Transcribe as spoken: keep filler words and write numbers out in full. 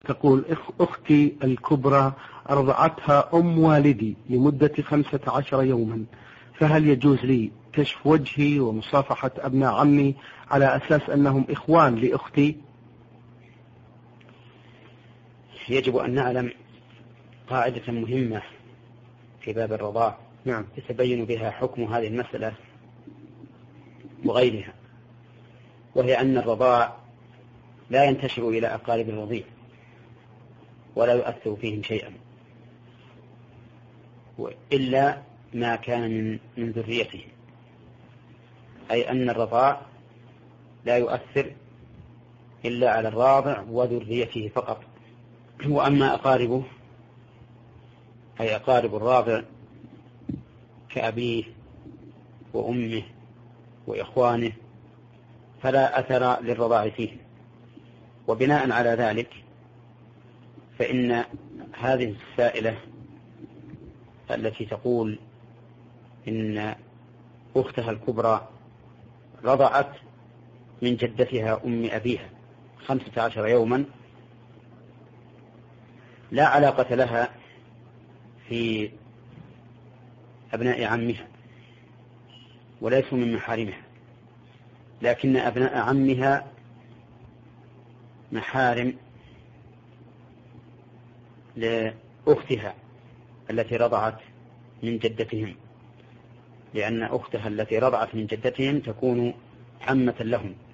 تقول أختي الكبرى أرضعتها أم والدي لمدة خمسة عشر يوما، فهل يجوز لي كشف وجهي ومصافحة أبناء عمي على أساس أنهم إخوان لأختي؟ يجب أن نعلم قاعدة مهمة في باب الرضاع نعم. يتبين بها حكم هذه المسألة وغيرها، وهي أن الرضاع لا ينتشر إلى أقارب الرضيع ولا يؤثر فيهم شيئا إلا ما كان من, من ذريته، أي أن الرضاع لا يؤثر إلا على الراضع وذريته فقط. وأما أقاربه أي أقارب الراضع كأبيه وأمه وإخوانه فلا أثر للرضاع فيه. وبناء على ذلك فإن هذه السائلة التي تقول إن أختها الكبرى رضعت من جدتها أم أبيها خمسة عشر يوما لا علاقة لها في أبناء عمها وليسوا من محارمها، لكن أبناء عمها محارم لأختها التي رضعت من جدتهم، لأن أختها التي رضعت من جدتهم تكون عمة لهم.